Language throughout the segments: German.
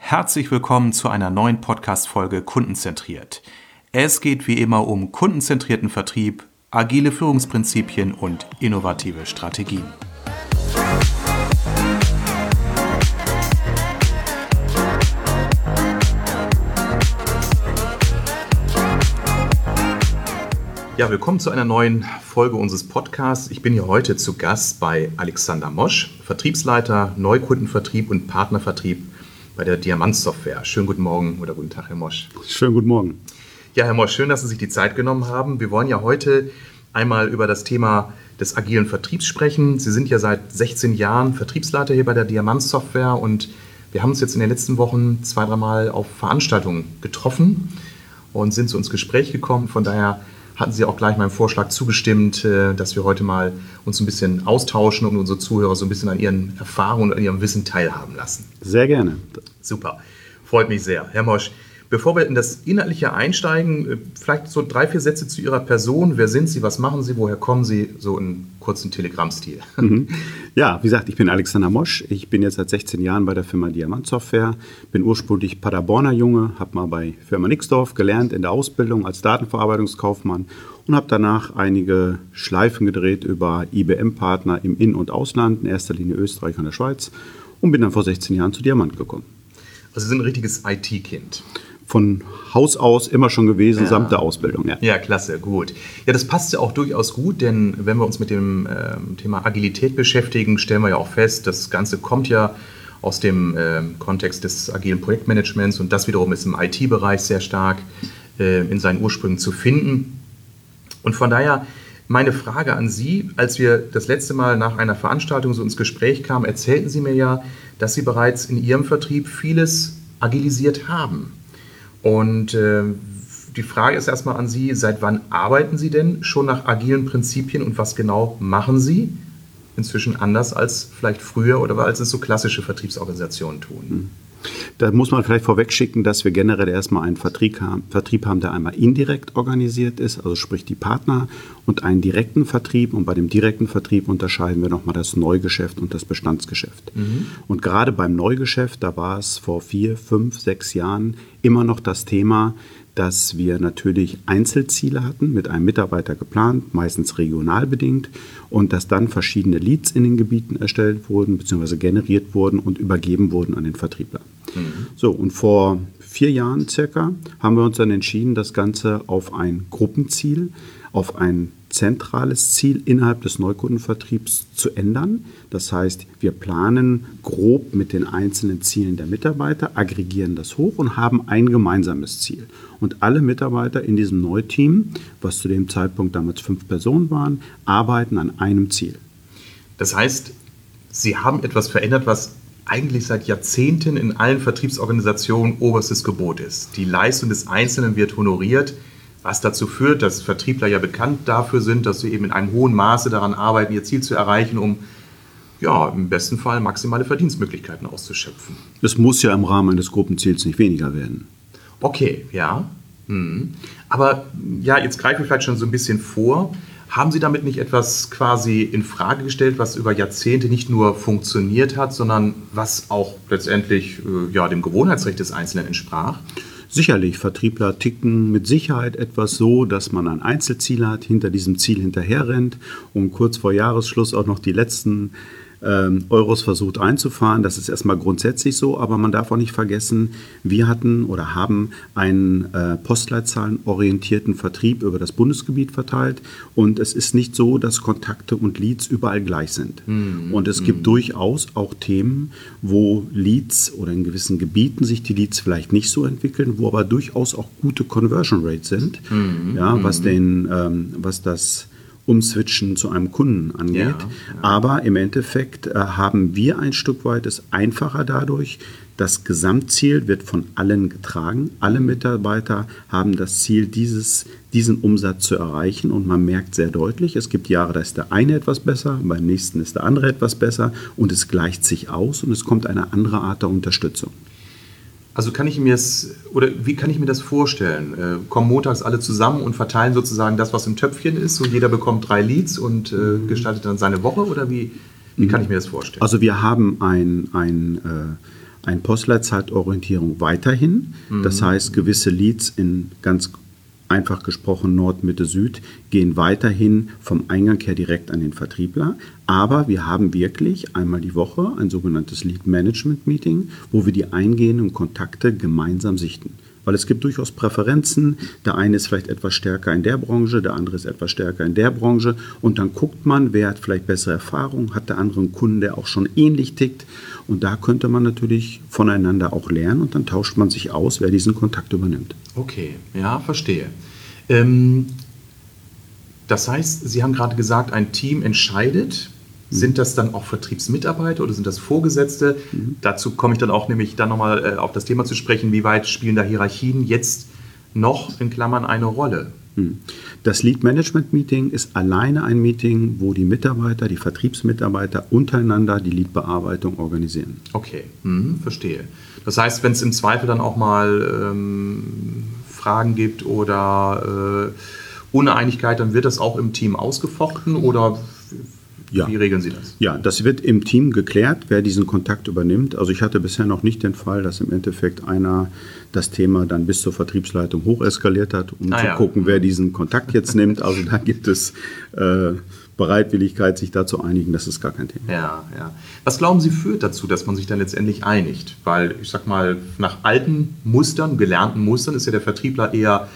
Herzlich willkommen zu einer neuen Podcast-Folge Kundenzentriert. Es geht wie immer um kundenzentrierten Vertrieb, agile Führungsprinzipien und innovative Strategien. Ja, willkommen zu einer neuen Folge unseres Podcasts. Ich bin hier heute zu Gast bei Alexander Mosch, Vertriebsleiter, Neukundenvertrieb und Partnervertrieb bei der Diamant Software. Schönen guten Morgen oder guten Tag, Herr Mosch. Schönen guten Morgen. Ja, Herr Mosch, schön, dass Sie sich die Zeit genommen haben. Wir wollen ja heute einmal über das Thema des agilen Vertriebs sprechen. Sie sind ja seit 16 Jahren Vertriebsleiter hier bei der Diamant Software und wir haben uns jetzt in den letzten Wochen 2-3 Mal auf Veranstaltungen getroffen und sind zu uns Gespräch gekommen. Von daher hatten Sie auch gleich meinem Vorschlag zugestimmt, dass wir heute mal uns ein bisschen austauschen und unsere Zuhörer so ein bisschen an Ihren Erfahrungen und an Ihrem Wissen teilhaben lassen. Sehr gerne. Super, freut mich sehr. Herr Mosch, bevor wir in das Inhaltliche einsteigen, vielleicht so 3-4 Sätze zu Ihrer Person. Wer sind Sie, was machen Sie, woher kommen Sie? So in kurzen Telegrammstil. Ja, wie gesagt, ich bin Alexander Mosch. Ich bin jetzt seit 16 Jahren bei der Firma Diamant Software. Bin ursprünglich Paderborner Junge, habe mal bei Firma Nixdorf gelernt in der Ausbildung als Datenverarbeitungskaufmann und habe danach einige Schleifen gedreht über IBM-Partner im In- und Ausland, in erster Linie Österreich und der Schweiz, und bin dann vor 16 Jahren zu Diamant gekommen. Also Sie sind ein richtiges IT-Kind. Von Haus aus immer schon gewesen, samt der Ausbildung. Ja, klasse, gut. Ja, das passt ja auch durchaus gut, denn wenn wir uns mit dem Thema Agilität beschäftigen, stellen wir ja auch fest, das Ganze kommt ja aus dem Kontext des agilen Projektmanagements und das wiederum ist im IT-Bereich sehr stark in seinen Ursprüngen zu finden. Und von daher meine Frage an Sie, als wir das letzte Mal nach einer Veranstaltung so ins Gespräch kamen, erzählten Sie mir ja, dass Sie bereits in Ihrem Vertrieb vieles agilisiert haben. Und die Frage ist erstmal an Sie, seit wann arbeiten Sie denn schon nach agilen Prinzipien und was genau machen Sie inzwischen anders als vielleicht früher oder als es so klassische Vertriebsorganisationen tun? Da muss man vielleicht vorweg schicken, dass wir generell erstmal einen Vertrieb haben, der einmal indirekt organisiert ist, also sprich die Partner, und einen direkten Vertrieb. Und bei dem direkten Vertrieb unterscheiden wir nochmal das Neugeschäft und das Bestandsgeschäft. Und gerade beim Neugeschäft, da war es vor 4, 5, 6 Jahren immer noch das Thema, dass wir natürlich Einzelziele hatten, mit einem Mitarbeiter geplant, meistens regional bedingt, und dass dann verschiedene Leads in den Gebieten erstellt wurden, beziehungsweise generiert wurden und übergeben wurden an den Vertriebler. So, und vor 4 Jahren circa haben wir uns dann entschieden, das Ganze auf ein Gruppenziel, auf ein zentrales Ziel innerhalb des Neukundenvertriebs zu ändern. Das heißt, wir planen grob mit den einzelnen Zielen der Mitarbeiter, aggregieren das hoch und haben ein gemeinsames Ziel. Und alle Mitarbeiter in diesem Neuteam, was zu dem Zeitpunkt damals 5 Personen waren, arbeiten an einem Ziel. Das heißt, Sie haben etwas verändert, was eigentlich seit Jahrzehnten in allen Vertriebsorganisationen oberstes Gebot ist. Die Leistung des Einzelnen wird honoriert, was dazu führt, dass Vertriebler ja bekannt dafür sind, dass sie eben in einem hohen Maße daran arbeiten, ihr Ziel zu erreichen, um ja, im besten Fall maximale Verdienstmöglichkeiten auszuschöpfen. Es muss ja im Rahmen eines Gruppenziels nicht weniger werden. Okay, ja. Aber ja, jetzt greife ich vielleicht schon so ein bisschen vor. Haben Sie damit nicht etwas quasi in Frage gestellt, was über Jahrzehnte nicht nur funktioniert hat, sondern was auch letztendlich dem Gewohnheitsrecht des Einzelnen entsprach? Sicherlich, Vertriebler ticken mit Sicherheit etwas so, dass man ein Einzelziel hat, hinter diesem Ziel hinterherrennt und kurz vor Jahresschluss auch noch die letzten Euros versucht einzufahren. Das ist erstmal grundsätzlich so, aber man darf auch nicht vergessen, wir hatten oder haben einen postleitzahlenorientierten Vertrieb über das Bundesgebiet verteilt und es ist nicht so, dass Kontakte und Leads überall gleich sind. Und es gibt durchaus auch Themen, wo Leads oder in gewissen Gebieten sich die Leads vielleicht nicht so entwickeln, wo aber durchaus auch gute Conversion Rates sind, was das Umswitchen zu einem Kunden angeht. Ja. Aber im Endeffekt haben wir ein Stück weit es einfacher dadurch. Das Gesamtziel wird von allen getragen. Alle Mitarbeiter haben das Ziel, diesen Umsatz zu erreichen. Und man merkt sehr deutlich, es gibt Jahre, da ist der eine etwas besser, beim nächsten ist der andere etwas besser und es gleicht sich aus und es kommt eine andere Art der Unterstützung. Also wie kann ich mir das vorstellen? Kommen montags alle zusammen und verteilen sozusagen das, was im Töpfchen ist und jeder bekommt 3 Leads und gestaltet dann seine Woche oder wie kann ich mir das vorstellen? Also wir haben Ein Postleitzahlenorientierung weiterhin. Das heißt, gewisse Leads in ganz einfach gesprochen Nord, Mitte, Süd gehen weiterhin vom Eingang her direkt an den Vertriebler. Aber wir haben wirklich einmal die Woche ein sogenanntes Lead-Management-Meeting, wo wir die eingehenden Kontakte gemeinsam sichten. Weil es gibt durchaus Präferenzen. Der eine ist vielleicht etwas stärker in der Branche, der andere ist etwas stärker in der Branche. Und dann guckt man, wer hat vielleicht bessere Erfahrung, hat der andere einen Kunden, der auch schon ähnlich tickt. Und da könnte man natürlich voneinander auch lernen und dann tauscht man sich aus, wer diesen Kontakt übernimmt. Okay, ja, verstehe. Das heißt, Sie haben gerade gesagt, ein Team entscheidet. Sind das dann auch Vertriebsmitarbeiter oder sind das Vorgesetzte? Dazu komme ich dann auch nämlich dann nochmal auf das Thema zu sprechen, wie weit spielen da Hierarchien jetzt noch in Klammern eine Rolle? Das Lead-Management-Meeting ist alleine ein Meeting, wo die Mitarbeiter, die Vertriebsmitarbeiter untereinander die Lead-Bearbeitung organisieren. Okay, verstehe. Das heißt, wenn es im Zweifel dann auch mal Fragen gibt oder Uneinigkeit, dann wird das auch im Team ausgefochten oder wie regeln Sie das? Ja, das wird im Team geklärt, wer diesen Kontakt übernimmt. Also ich hatte bisher noch nicht den Fall, dass im Endeffekt einer das Thema dann bis zur Vertriebsleitung hocheskaliert hat, um zu gucken, wer diesen Kontakt jetzt nimmt. Also da gibt es Bereitwilligkeit, sich da zu einigen, das ist gar kein Thema. Ja. Was glauben Sie führt dazu, dass man sich dann letztendlich einigt? Weil, ich sag mal, nach alten Mustern, gelernten Mustern ist ja der Vertriebler eher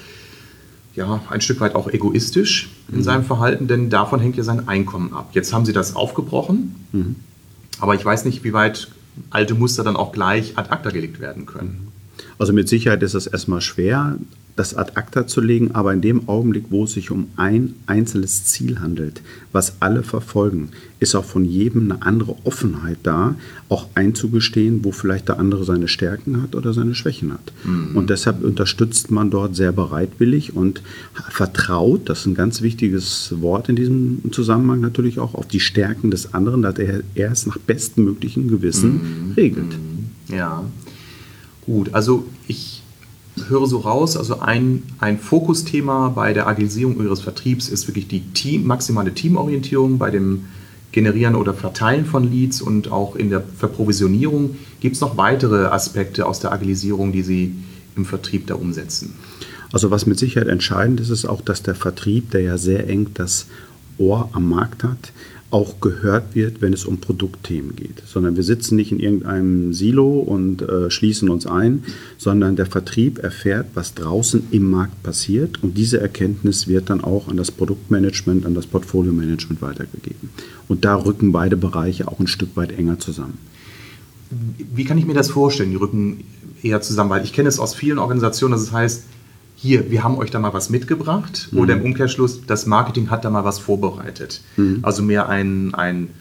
ein Stück weit auch egoistisch in seinem Verhalten, denn davon hängt ja sein Einkommen ab. Jetzt haben Sie das aufgebrochen, aber ich weiß nicht, wie weit alte Muster dann auch gleich ad acta gelegt werden können. Also mit Sicherheit ist es erstmal schwer, das ad acta zu legen, aber in dem Augenblick, wo es sich um ein einzelnes Ziel handelt, was alle verfolgen, ist auch von jedem eine andere Offenheit da, auch einzugestehen, wo vielleicht der andere seine Stärken hat oder seine Schwächen hat. Und deshalb unterstützt man dort sehr bereitwillig und vertraut, das ist ein ganz wichtiges Wort in diesem Zusammenhang natürlich auch, auf die Stärken des anderen, dass er es nach bestmöglichem Gewissen regelt. Ja, gut, also ich höre so raus, also ein Fokusthema bei der Agilisierung Ihres Vertriebs ist wirklich die maximale Teamorientierung bei dem Generieren oder Verteilen von Leads und auch in der Verprovisionierung. Gibt es noch weitere Aspekte aus der Agilisierung, die Sie im Vertrieb da umsetzen? Also was mit Sicherheit entscheidend ist, ist auch, dass der Vertrieb, der ja sehr eng das Ohr am Markt hat, auch gehört wird, wenn es um Produktthemen geht. Sondern wir sitzen nicht in irgendeinem Silo und schließen uns ein, sondern der Vertrieb erfährt, was draußen im Markt passiert und diese Erkenntnis wird dann auch an das Produktmanagement, an das Portfolio-Management weitergegeben. Und da rücken beide Bereiche auch ein Stück weit enger zusammen. Wie kann ich mir das vorstellen, die rücken eher zusammen? Weil ich kenne es aus vielen Organisationen, dass es heißt, hier, wir haben euch da mal was mitgebracht oder im Umkehrschluss, das Marketing hat da mal was vorbereitet. Also mehr ein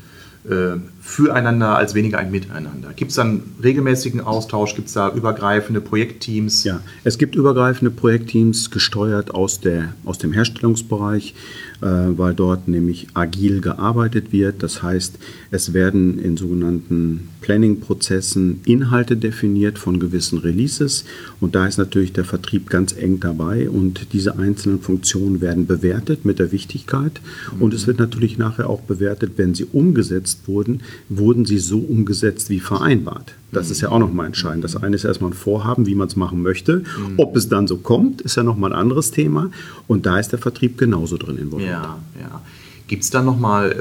Füreinander als weniger ein Miteinander. Gibt es dann regelmäßigen Austausch? Gibt es da übergreifende Projektteams? Ja, es gibt übergreifende Projektteams, gesteuert aus dem Herstellungsbereich, weil dort nämlich agil gearbeitet wird. Das heißt, es werden in sogenannten Planning-Prozessen Inhalte definiert von gewissen Releases und da ist natürlich der Vertrieb ganz eng dabei und diese einzelnen Funktionen werden bewertet mit der Wichtigkeit und es wird natürlich nachher auch bewertet, wenn sie umgesetzt wurden sie so umgesetzt wie vereinbart. Das ist ja auch nochmal entscheidend. Das eine ist erstmal ein Vorhaben, wie man es machen möchte. Ob es dann so kommt, ist ja nochmal ein anderes Thema. Und da ist der Vertrieb genauso drin involviert. Ja. Gibt es dann nochmal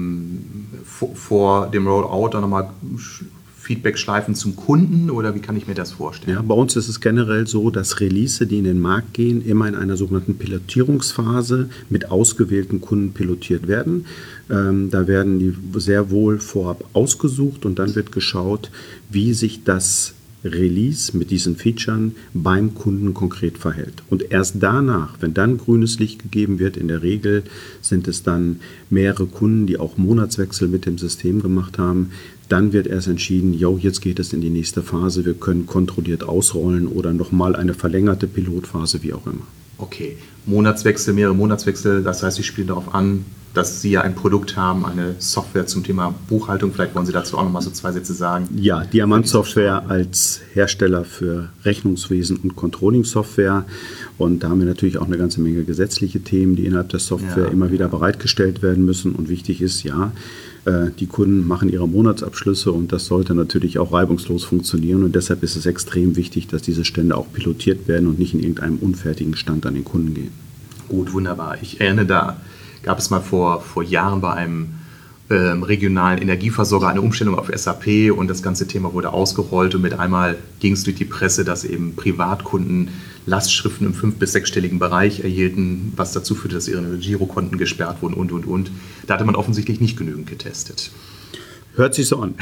vor dem Rollout dann nochmal Feedback-Schleifen zum Kunden oder wie kann ich mir das vorstellen? Ja, bei uns ist es generell so, dass Release, die in den Markt gehen, immer in einer sogenannten Pilotierungsphase mit ausgewählten Kunden pilotiert werden. Da werden die sehr wohl vorab ausgesucht und dann wird geschaut, wie sich das Release mit diesen Features beim Kunden konkret verhält. Und erst danach, wenn dann grünes Licht gegeben wird, in der Regel sind es dann mehrere Kunden, die auch Monatswechsel mit dem System gemacht haben, dann wird erst entschieden, jetzt geht es in die nächste Phase, wir können kontrolliert ausrollen oder nochmal eine verlängerte Pilotphase, wie auch immer. Okay, Monatswechsel, mehrere Monatswechsel, das heißt, Sie spielen darauf an, dass Sie ja ein Produkt haben, eine Software zum Thema Buchhaltung. Vielleicht wollen Sie dazu auch noch mal so 2 Sätze sagen. Ja, Diamant Software als Hersteller für Rechnungswesen und Controlling-Software. Und da haben wir natürlich auch eine ganze Menge gesetzliche Themen, die innerhalb der Software immer wieder bereitgestellt werden müssen. Und wichtig ist, Die Kunden machen ihre Monatsabschlüsse und das sollte natürlich auch reibungslos funktionieren. Und deshalb ist es extrem wichtig, dass diese Stände auch pilotiert werden und nicht in irgendeinem unfertigen Stand an den Kunden gehen. Gut, wunderbar. Ich erinnere, da gab es mal vor Jahren bei einem regionalen Energieversorger eine Umstellung auf SAP und das ganze Thema wurde ausgerollt und mit einmal ging es durch die Presse, dass eben Privatkunden Lastschriften im 5- bis 6-stelligen Bereich erhielten, was dazu führte, dass ihre Girokonten gesperrt wurden und. Da hatte man offensichtlich nicht genügend getestet. Hört sich so an.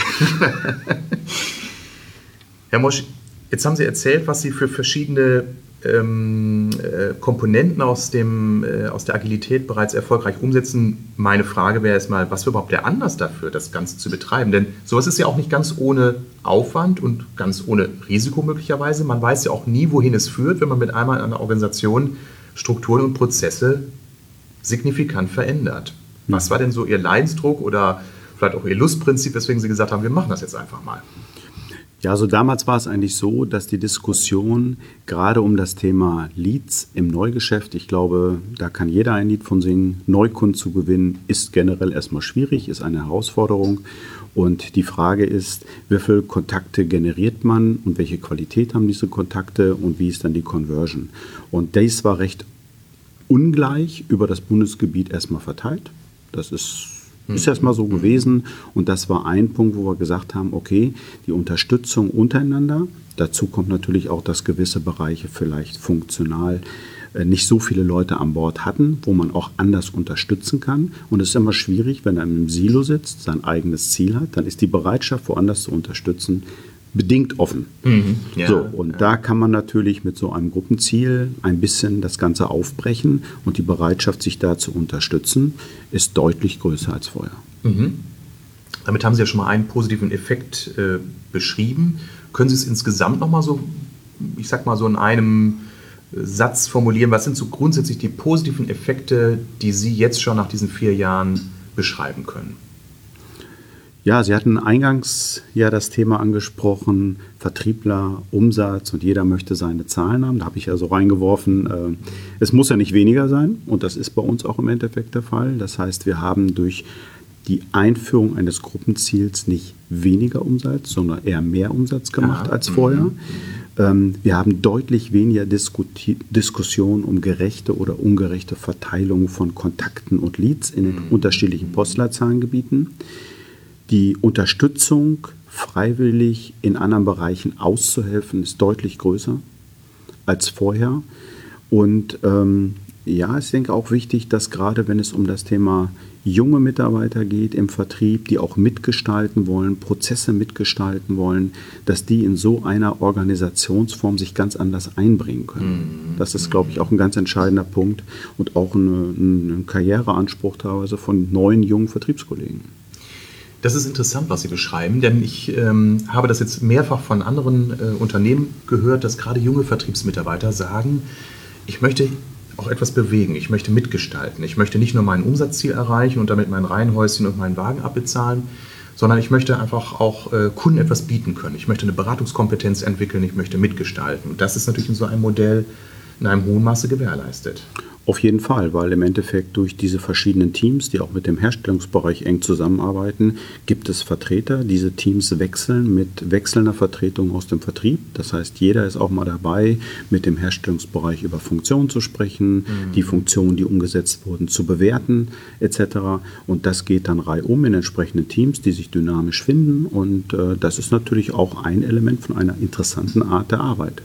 Herr Mosch, jetzt haben Sie erzählt, was Sie für verschiedene Komponenten aus der Agilität bereits erfolgreich umsetzen. Meine Frage wäre erstmal, was wäre überhaupt der Anlass dafür, das Ganze zu betreiben? Denn sowas ist ja auch nicht ganz ohne Aufwand und ganz ohne Risiko möglicherweise. Man weiß ja auch nie, wohin es führt, wenn man mit einmal in einer Organisation Strukturen und Prozesse signifikant verändert. Was war denn so Ihr Leidensdruck oder vielleicht auch Ihr Lustprinzip, weswegen Sie gesagt haben, wir machen das jetzt einfach mal? Ja, also damals war es eigentlich so, dass die Diskussion gerade um das Thema Leads im Neugeschäft, ich glaube, da kann jeder ein Lied von singen, Neukunden zu gewinnen, ist generell erstmal schwierig, ist eine Herausforderung. Und die Frage ist, wie viele Kontakte generiert man und welche Qualität haben diese Kontakte und wie ist dann die Conversion? Und das war recht ungleich über das Bundesgebiet erstmal verteilt. Das ist erstmal so gewesen und das war ein Punkt, wo wir gesagt haben, okay, die Unterstützung untereinander, dazu kommt natürlich auch, dass gewisse Bereiche vielleicht funktional nicht so viele Leute an Bord hatten, wo man auch anders unterstützen kann und es ist immer schwierig, wenn er im Silo sitzt, sein eigenes Ziel hat, dann ist die Bereitschaft, woanders zu unterstützen, bedingt offen. Da kann man natürlich mit so einem Gruppenziel ein bisschen das Ganze aufbrechen und die Bereitschaft, sich da zu unterstützen, ist deutlich größer als vorher. Damit haben Sie ja schon mal einen positiven Effekt beschrieben. Können Sie es insgesamt nochmal so, ich sag mal so in einem Satz formulieren, was sind so grundsätzlich die positiven Effekte, die Sie jetzt schon nach diesen 4 Jahren beschreiben können? Ja, Sie hatten eingangs ja das Thema angesprochen, Vertriebler, Umsatz und jeder möchte seine Zahlen haben. Da habe ich ja so reingeworfen, es muss ja nicht weniger sein und das ist bei uns auch im Endeffekt der Fall. Das heißt, wir haben durch die Einführung eines Gruppenziels nicht weniger Umsatz, sondern eher mehr Umsatz gemacht als vorher. Wir haben deutlich weniger Diskussion um gerechte oder ungerechte Verteilung von Kontakten und Leads in den unterschiedlichen Postleitzahlengebieten. Die Unterstützung, freiwillig in anderen Bereichen auszuhelfen, ist deutlich größer als vorher. Und ich denke auch wichtig, dass gerade wenn es um das Thema junge Mitarbeiter geht im Vertrieb, die auch mitgestalten wollen, Prozesse mitgestalten wollen, dass die in so einer Organisationsform sich ganz anders einbringen können. Das ist, glaube ich, auch ein ganz entscheidender Punkt und auch ein Karriereanspruch teilweise von neuen, jungen Vertriebskollegen. Das ist interessant, was Sie beschreiben, denn ich habe das jetzt mehrfach von anderen Unternehmen gehört, dass gerade junge Vertriebsmitarbeiter sagen, ich möchte auch etwas bewegen, ich möchte mitgestalten, ich möchte nicht nur mein Umsatzziel erreichen und damit mein Reihenhäuschen und meinen Wagen abbezahlen, sondern ich möchte einfach auch Kunden etwas bieten können. Ich möchte eine Beratungskompetenz entwickeln, ich möchte mitgestalten. Und das ist natürlich in so einem Modell in einem hohen Maße gewährleistet. Auf jeden Fall, weil im Endeffekt durch diese verschiedenen Teams, die auch mit dem Herstellungsbereich eng zusammenarbeiten, gibt es Vertreter. Diese Teams wechseln mit wechselnder Vertretung aus dem Vertrieb. Das heißt, jeder ist auch mal dabei, mit dem Herstellungsbereich über Funktionen zu sprechen, die Funktionen, die umgesetzt wurden, zu bewerten etc. Und das geht dann reihum in entsprechenden Teams, die sich dynamisch finden. Und das ist natürlich auch ein Element von einer interessanten Art der Arbeit.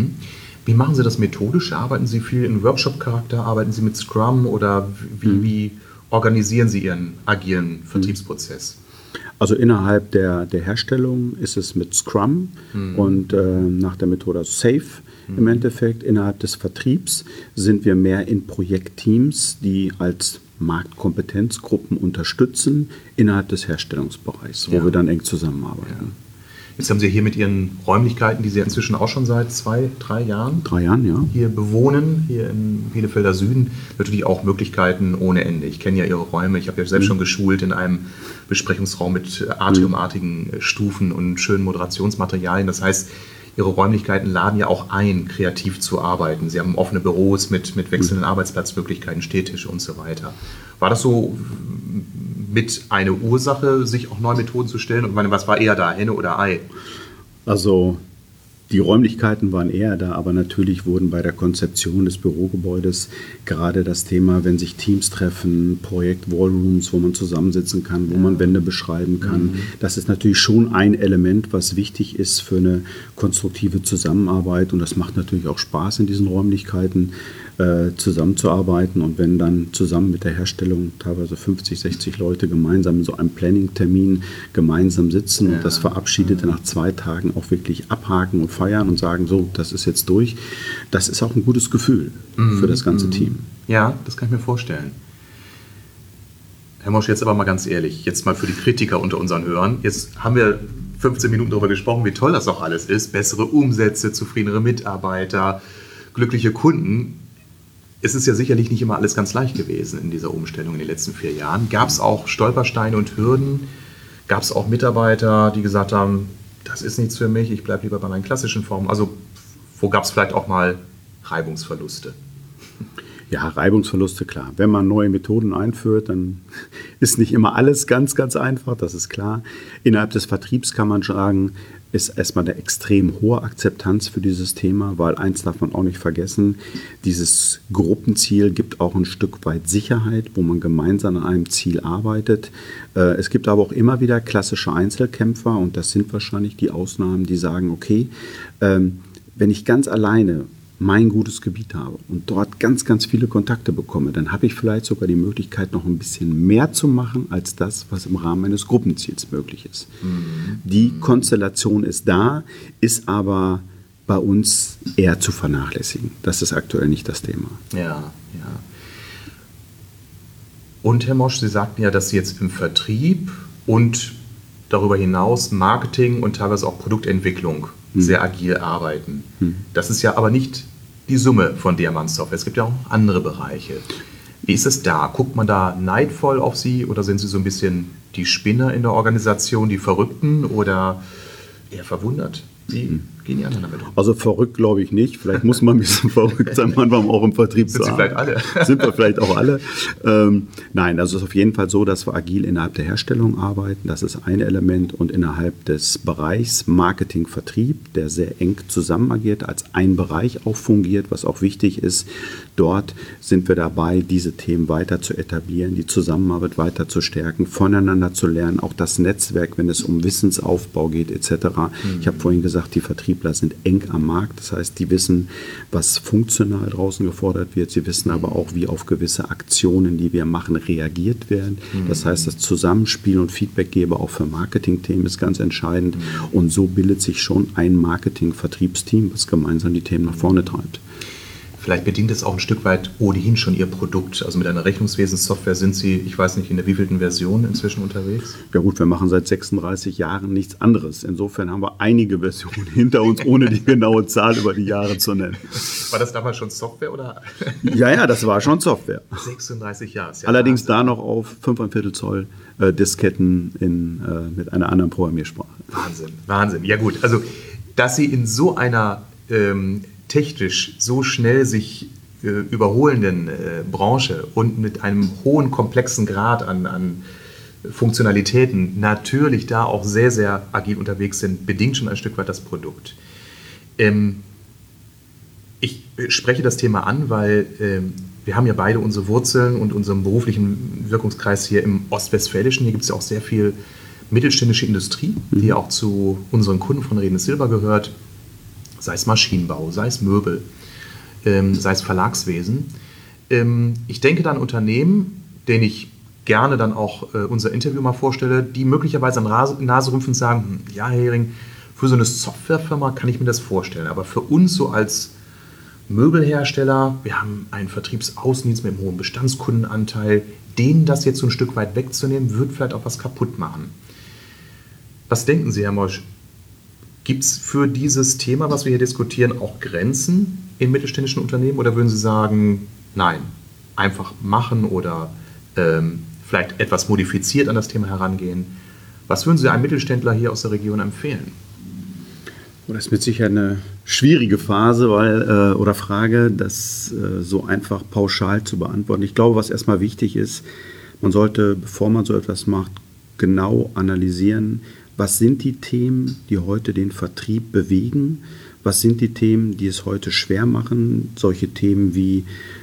Wie machen Sie das methodisch? Arbeiten Sie viel in Workshop-Charakter? Arbeiten Sie mit Scrum? Oder wie organisieren Sie Ihren agilen Vertriebsprozess? Also innerhalb der Herstellung ist es mit Scrum und nach der Methode SAFe im Endeffekt. Innerhalb des Vertriebs sind wir mehr in Projektteams, die als Marktkompetenzgruppen unterstützen innerhalb des Herstellungsbereichs, wo wir dann eng zusammenarbeiten. Jetzt haben Sie hier mit Ihren Räumlichkeiten, die Sie inzwischen auch schon seit 2-3 Jahren, hier bewohnen, hier im Bielefelder Süden, natürlich auch Möglichkeiten ohne Ende. Ich kenne ja Ihre Räume, ich habe ja selbst schon geschult in einem Besprechungsraum mit atriumartigen Stufen und schönen Moderationsmaterialien. Das heißt, Ihre Räumlichkeiten laden ja auch ein, kreativ zu arbeiten. Sie haben offene Büros mit wechselnden Arbeitsplatzmöglichkeiten, Stehtische und so weiter. War das so mit eine Ursache, sich auch neue Methoden zu stellen? Und ich meine, was war eher da, Henne oder Ei? Also die Räumlichkeiten waren eher da, aber natürlich wurden bei der Konzeption des Bürogebäudes gerade das Thema, wenn sich Teams treffen, Projekt-Wallrooms, wo man zusammensitzen kann, wo man Wände beschreiben kann. Das ist natürlich schon ein Element, was wichtig ist für eine konstruktive Zusammenarbeit. Und das macht natürlich auch Spaß, in diesen Räumlichkeiten zusammenzuarbeiten. Und wenn dann zusammen mit der Herstellung teilweise 50, 60 Leute gemeinsam in so einem Planning-Termin gemeinsam sitzen und das Verabschiedete nach 2 Tagen auch wirklich abhaken und feiern und sagen, so, das ist jetzt durch, das ist auch ein gutes Gefühl für das ganze Team. Ja, das kann ich mir vorstellen. Herr Mosch, jetzt aber mal ganz ehrlich, jetzt mal für die Kritiker unter unseren Hörern. Jetzt haben wir 15 Minuten darüber gesprochen, wie toll das auch alles ist. Bessere Umsätze, zufriedenere Mitarbeiter, glückliche Kunden. Es ist ja sicherlich nicht immer alles ganz leicht gewesen in dieser Umstellung in den letzten 4 Jahren. Gab es auch Stolpersteine und Hürden? Gab es auch Mitarbeiter, die gesagt haben, das ist nichts für mich, ich bleibe lieber bei meinen klassischen Formen? Also wo gab es vielleicht auch mal Reibungsverluste? Ja, Reibungsverluste, klar. Wenn man neue Methoden einführt, dann ist nicht immer alles ganz, ganz einfach, das ist klar. Innerhalb des Vertriebs kann man sagen, ist erstmal eine extrem hohe Akzeptanz für dieses Thema, weil eins darf man auch nicht vergessen, dieses Gruppenziel gibt auch ein Stück weit Sicherheit, wo man gemeinsam an einem Ziel arbeitet. Es gibt aber auch immer wieder klassische Einzelkämpfer und das sind wahrscheinlich die Ausnahmen, die sagen, okay, wenn ich ganz alleine mein gutes Gebiet habe und dort ganz, ganz viele Kontakte bekomme, dann habe ich vielleicht sogar die Möglichkeit, noch ein bisschen mehr zu machen, als das, was im Rahmen eines Gruppenziels möglich ist. Die Konstellation ist da, ist aber bei uns eher zu vernachlässigen. Das ist aktuell nicht das Thema. Ja. Und Herr Mosch, Sie sagten ja, dass Sie jetzt im Vertrieb und darüber hinaus Marketing und teilweise auch Produktentwicklung sehr agil arbeiten. Das ist ja aber nicht die Summe von Diamant Software. Es gibt ja auch andere Bereiche. Wie ist es da? Guckt man da neidvoll auf Sie oder sind Sie so ein bisschen die Spinner in der Organisation, die Verrückten oder eher verwundert? Wie gehen die anderen damit um? Also verrückt glaube ich nicht. Vielleicht muss man ein bisschen verrückt sein, manchmal auch im Vertrieb Sind Sie vielleicht alle? Sind wir vielleicht auch alle. Nein, also es ist auf jeden Fall so, dass wir agil innerhalb der Herstellung arbeiten. Das ist ein Element und innerhalb des Bereichs Marketing, Vertrieb, der sehr eng zusammen agiert, als ein Bereich auch fungiert, was auch wichtig ist. Dort sind wir dabei, diese Themen weiter zu etablieren, die Zusammenarbeit weiter zu stärken, voneinander zu lernen, auch das Netzwerk, wenn es um Wissensaufbau geht etc. Ich habe vorhin gesagt, die Vertriebler sind eng am Markt, das heißt, die wissen, was funktional draußen gefordert wird, sie wissen aber auch, wie auf gewisse Aktionen, die wir machen, reagiert werden. Das heißt, das Zusammenspiel und Feedbackgeber auch für Marketingthemen ist ganz entscheidend und so bildet sich schon ein Marketing-Vertriebsteam, was gemeinsam die Themen nach vorne treibt. Vielleicht bedient es auch ein Stück weit ohnehin schon Ihr Produkt. Also mit einer Rechnungswesenssoftware sind Sie, ich weiß nicht, in der wievielten Version inzwischen unterwegs? Ja gut, wir machen seit 36 Jahren nichts anderes. Insofern haben wir einige Versionen hinter uns, ohne die genaue Zahl über die Jahre zu nennen. War das damals schon Software oder? Ja, das war schon Software. 36 Jahre. Ja allerdings Wahnsinn. Da noch auf 5,25 Zoll Disketten mit einer anderen Programmiersprache. Wahnsinn. Ja gut, also dass Sie in so einer technisch so schnell sich überholenden Branche und mit einem hohen, komplexen Grad an Funktionalitäten natürlich da auch sehr, sehr agil unterwegs sind, bedingt schon ein Stück weit das Produkt. Ich spreche das Thema an, weil wir haben ja beide unsere Wurzeln und unseren beruflichen Wirkungskreis hier im Ostwestfälischen. Hier gibt es ja auch sehr viel mittelständische Industrie, die auch zu unseren Kunden von Rednis Silber gehört. Sei es Maschinenbau, sei es Möbel, sei es Verlagswesen. Ich denke da an Unternehmen, denen ich gerne dann auch unser Interview mal vorstelle, die möglicherweise an Naserümpfen sagen, ja Herr Hering, für so eine Softwarefirma kann ich mir das vorstellen, aber für uns so als Möbelhersteller, wir haben einen Vertriebsaußendienst mit einem hohen Bestandskundenanteil, denen das jetzt so ein Stück weit wegzunehmen, wird vielleicht auch was kaputt machen. Was denken Sie, Herr Mosch? Gibt es für dieses Thema, was wir hier diskutieren, auch Grenzen in mittelständischen Unternehmen oder würden Sie sagen, nein, einfach machen oder vielleicht etwas modifiziert an das Thema herangehen? Was würden Sie einem Mittelständler hier aus der Region empfehlen? Das ist mit Sicherheit eine schwierige Phase Frage, das so einfach pauschal zu beantworten. Ich glaube, was erstmal wichtig ist, Man sollte, bevor man so etwas macht, genau analysieren, was sind die Themen, die heute den Vertrieb bewegen, was sind die Themen, die es heute schwer machen, solche Themen wie,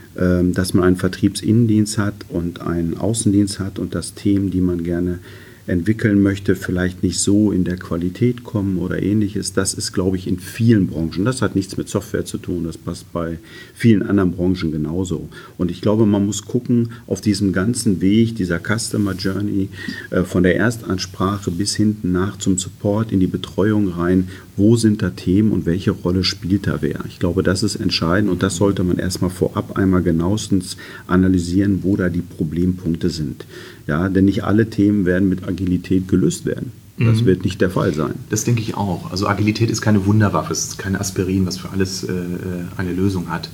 dass man einen Vertriebsinnendienst hat und einen Außendienst hat und dass Themen, die man gerne entwickeln möchte, vielleicht nicht so in der Qualität kommen oder ähnliches. Das ist, glaube ich, in vielen Branchen. Das hat nichts mit Software zu tun, das passt bei vielen anderen Branchen genauso. Und ich glaube, man muss gucken, auf diesem ganzen Weg, dieser Customer Journey, von der Erstansprache bis hinten nach zum Support in die Betreuung rein, wo sind da Themen und welche Rolle spielt da wer? Ich glaube, das ist entscheidend und das sollte man erstmal vorab einmal genauestens analysieren, wo da die Problempunkte sind. Ja, denn nicht alle Themen werden mit Agilität gelöst werden. Das wird nicht der Fall sein. Das denke ich auch. Also Agilität ist keine Wunderwaffe, es ist keine Aspirin, was für alles eine Lösung hat.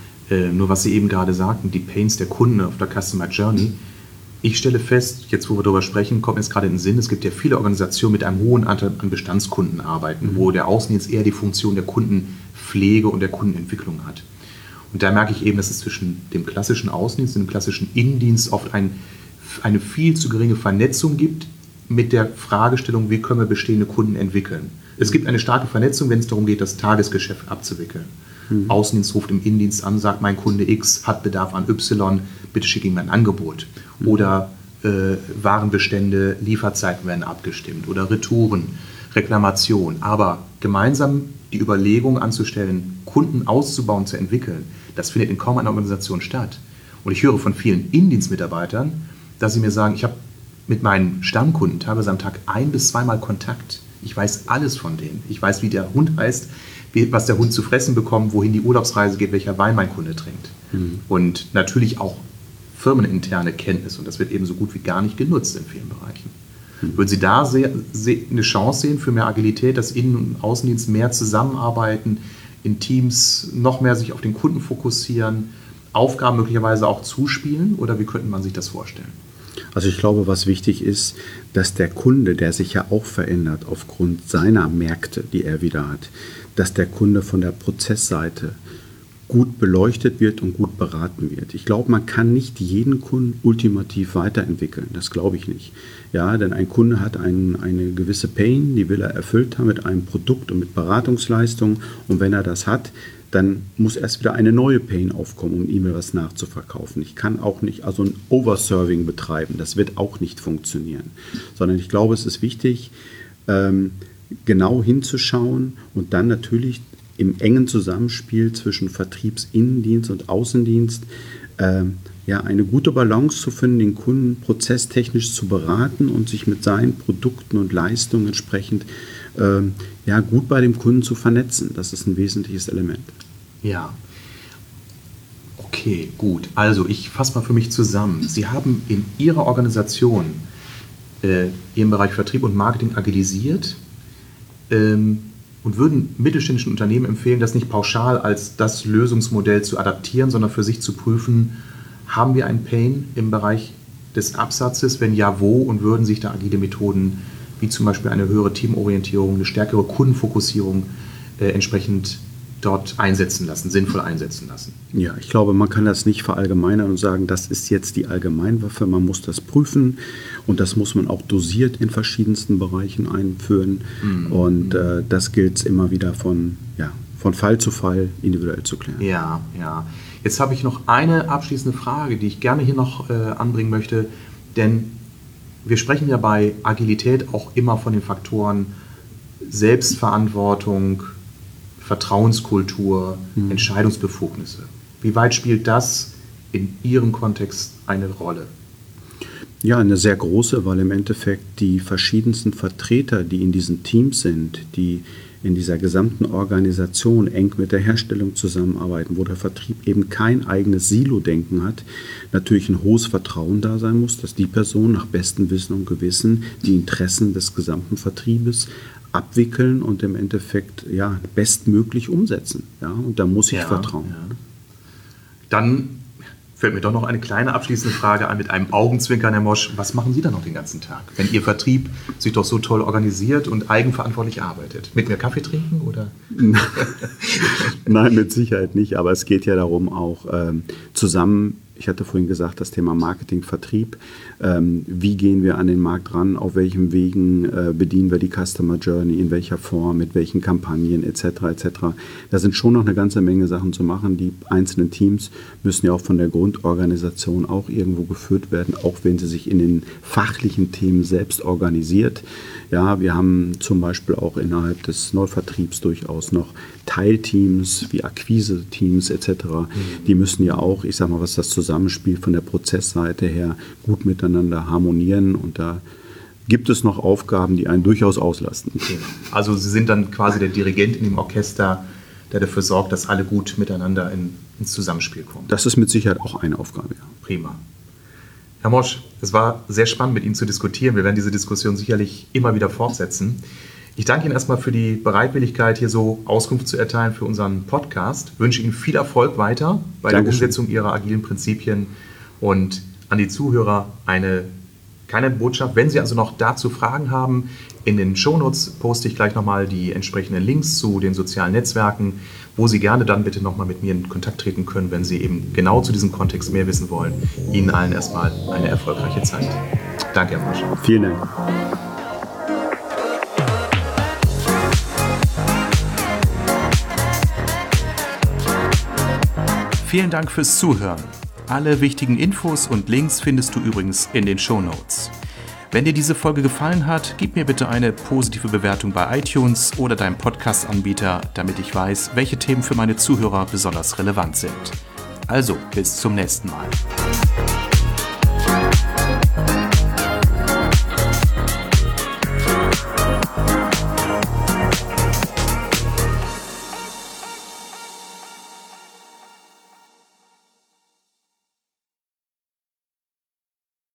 Nur was Sie eben gerade sagten, die Pains der Kunden auf der Customer Journey. Ich stelle fest, jetzt wo wir darüber sprechen, kommt mir jetzt gerade in den Sinn, es gibt ja viele Organisationen mit einem hohen Anteil an Bestandskunden arbeiten, wo der Außendienst eher die Funktion der Kundenpflege und der Kundenentwicklung hat. Und da merke ich eben, dass es zwischen dem klassischen Außendienst und dem klassischen Innendienst oft eine viel zu geringe Vernetzung gibt mit der Fragestellung, wie können wir bestehende Kunden entwickeln. Es gibt eine starke Vernetzung, wenn es darum geht, das Tagesgeschäft abzuwickeln. Außendienst ruft im Innendienst an, sagt, mein Kunde X hat Bedarf an Y, bitte schick ihm ein Angebot. Oder Warenbestände, Lieferzeiten werden abgestimmt oder Retouren, Reklamation. Aber gemeinsam die Überlegung anzustellen, Kunden auszubauen, zu entwickeln, das findet in kaum einer Organisation statt. Und ich höre von vielen Innendienstmitarbeitern, dass sie mir sagen, ich habe mit meinen Stammkunden teilweise am Tag 1- bis 2-mal Kontakt. Ich weiß alles von denen. Ich weiß, wie der Hund heißt, was der Hund zu fressen bekommt, wohin die Urlaubsreise geht, welcher Wein mein Kunde trinkt. Und natürlich auch firmeninterne Kenntnis. Und das wird eben so gut wie gar nicht genutzt in vielen Bereichen. Würden Sie da eine Chance sehen für mehr Agilität, dass Innen- und Außendienst mehr zusammenarbeiten, in Teams noch mehr sich auf den Kunden fokussieren, Aufgaben möglicherweise auch zuspielen? Oder wie könnte man sich das vorstellen? Also ich glaube, was wichtig ist, dass der Kunde, der sich ja auch verändert aufgrund seiner Märkte, die er wieder hat, dass der Kunde von der Prozessseite gut beleuchtet wird und gut beraten wird. Ich glaube, man kann nicht jeden Kunden ultimativ weiterentwickeln. Das glaube ich nicht. Ja, denn ein Kunde hat eine gewisse Pain, die will er erfüllt haben mit einem Produkt und mit Beratungsleistung. Und wenn er das hat, dann muss erst wieder eine neue Pain aufkommen, um ihm was nachzuverkaufen. Ich kann auch nicht also ein Overserving betreiben. Das wird auch nicht funktionieren. Sondern ich glaube, es ist wichtig, genau hinzuschauen und dann natürlich im engen Zusammenspiel zwischen Vertriebsinnendienst und Außendienst eine gute Balance zu finden, den Kunden prozesstechnisch zu beraten und sich mit seinen Produkten und Leistungen entsprechend gut bei dem Kunden zu vernetzen. Das ist ein wesentliches Element. Ja. Okay, gut. Also ich fasse mal für mich zusammen. Sie haben in Ihrer Organisation Ihren Bereich Vertrieb und Marketing agilisiert und würden mittelständischen Unternehmen empfehlen, das nicht pauschal als das Lösungsmodell zu adaptieren, sondern für sich zu prüfen, haben wir einen Pain im Bereich des Absatzes? Wenn ja, wo? Und würden sich da agile Methoden wie zum Beispiel eine höhere Teamorientierung, eine stärkere Kundenfokussierung entsprechend dort einsetzen lassen, sinnvoll einsetzen lassen? Ja, ich glaube, man kann das nicht verallgemeinern und sagen, das ist jetzt die Allgemeinwaffe. Man muss das prüfen und das muss man auch dosiert in verschiedensten Bereichen einführen. Und das gilt es immer wieder von Fall zu Fall individuell zu klären. Ja. Jetzt habe ich noch eine abschließende Frage, die ich gerne hier noch anbringen möchte, denn wir sprechen ja bei Agilität auch immer von den Faktoren Selbstverantwortung, Vertrauenskultur, Entscheidungsbefugnisse. Wie weit spielt das in Ihrem Kontext eine Rolle? Ja, eine sehr große, weil im Endeffekt die verschiedensten Vertreter, die in diesen Teams sind, die in dieser gesamten Organisation eng mit der Herstellung zusammenarbeiten, wo der Vertrieb eben kein eigenes Silo-Denken hat, natürlich ein hohes Vertrauen da sein muss, dass die Person nach bestem Wissen und Gewissen die Interessen des gesamten Vertriebes abwickeln und im Endeffekt bestmöglich umsetzen. Ja, und da muss ich vertrauen. Ja. Dann fällt mir doch noch eine kleine abschließende Frage an mit einem Augenzwinkern, Herr Mosch. Was machen Sie dann noch den ganzen Tag, wenn Ihr Vertrieb sich doch so toll organisiert und eigenverantwortlich arbeitet? Mit mir Kaffee trinken oder? Nein, mit Sicherheit nicht. Aber es geht ja darum, auch zusammen Ich hatte vorhin gesagt, das Thema Marketing, Vertrieb. Wie gehen wir an den Markt ran? Auf welchen Wegen bedienen wir die Customer Journey? In welcher Form? Mit welchen Kampagnen? Etc. etc. Da sind schon noch eine ganze Menge Sachen zu machen. Die einzelnen Teams müssen ja auch von der Grundorganisation auch irgendwo geführt werden, auch wenn sie sich in den fachlichen Themen selbst organisiert. Ja, wir haben zum Beispiel auch innerhalb des Neuvertriebs durchaus noch Teilteams wie Akquise-Teams etc. Die müssen ja auch, ich sage mal, was das Zusammenspiel von der Prozessseite her gut miteinander harmonieren und da gibt es noch Aufgaben, die einen durchaus auslasten. Okay. Also Sie sind dann quasi der Dirigent in dem Orchester, der dafür sorgt, dass alle gut miteinander ins Zusammenspiel kommen. Das ist mit Sicherheit auch eine Aufgabe, ja. Prima. Herr Mosch, es war sehr spannend, mit Ihnen zu diskutieren. Wir werden diese Diskussion sicherlich immer wieder fortsetzen. Ich danke Ihnen erstmal für die Bereitwilligkeit, hier so Auskunft zu erteilen für unseren Podcast. Ich wünsche Ihnen viel Erfolg weiter bei der Umsetzung Ihrer agilen Prinzipien und an die Zuhörer eine kleine Botschaft. Wenn Sie also noch dazu Fragen haben, in den Shownotes poste ich gleich nochmal die entsprechenden Links zu den sozialen Netzwerken, wo Sie gerne dann bitte nochmal mit mir in Kontakt treten können, wenn Sie eben genau zu diesem Kontext mehr wissen wollen. Ihnen allen erstmal eine erfolgreiche Zeit. Danke, Herr Mosch. Vielen Dank. Vielen Dank fürs Zuhören. Alle wichtigen Infos und Links findest du übrigens in den Shownotes. Wenn dir diese Folge gefallen hat, gib mir bitte eine positive Bewertung bei iTunes oder deinem Podcast-Anbieter, damit ich weiß, welche Themen für meine Zuhörer besonders relevant sind. Also, bis zum nächsten Mal.